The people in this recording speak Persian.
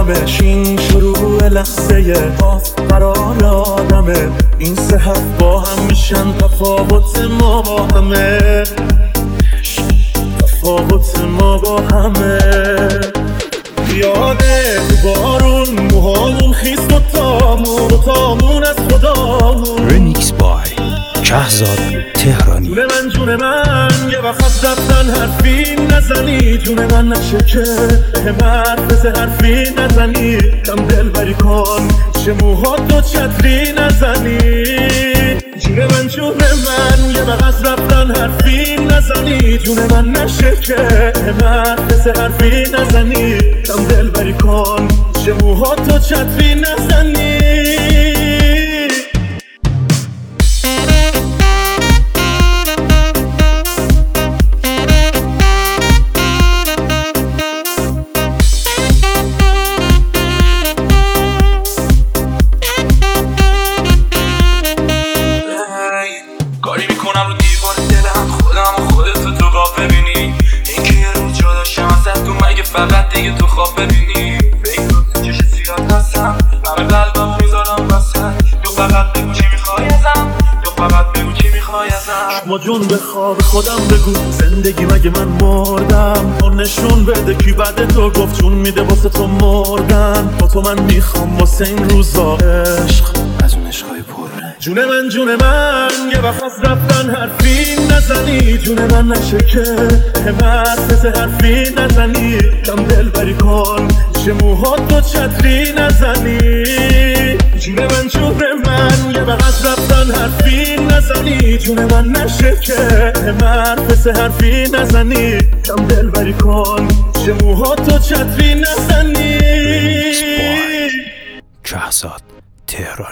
آرامش این شروع لحظه باز قرار آدمه. این سه هفت با هم میشن تفاوت ما با همه، تفاوت ما با همه. یاده تو بارون موهامون خیست و تامون از خدامون. ریمیکس بای شهزاد تهرانی. جون من یه وقت از رفتن حرفی نزنی، جون من نشه که به حرف حرفی نزنی. کم دل بری کن چه موهات و چتری نزنی. جون من یه وقت از رفتن حرفی نزنی، جون من نشه که به حرف حرفی نزنی. کم دل بری کن چه موهات و چتری نزنی. کاری میکنم رو دیوار دلم خودم و خودتو تو خواب ببینی. اینکه یه روز جا داشتم ازت تو مگه فقط دیگه تو خواب ببینی. بگو تو چش زیاد هستم همه قلبم میذارم وسط. تو فقط بگو چی میخوای ازم، تو فقط بگو چی میخوای ازم. ما جون به خواب خودم بگو زندگی مگه من مردم. تو نشون بده کی بعد تو گفت جون میده واسه تو مردن. با تو من میخوام واسه این روزا عشق از اون عشقای پره. جون من یه وقت از رفتن حرفی نزنی، جون من نشه که به حرف حرفی نزنی. کم دل بری کن چه موهات و چتری نزنی. جون من یه وقت از رفتن حرفی نزنی، جون من نشه که به حرف حرفی نزنی. کم دل بری کن چه موهات و چتری نزنی. شهزاد تهرانی.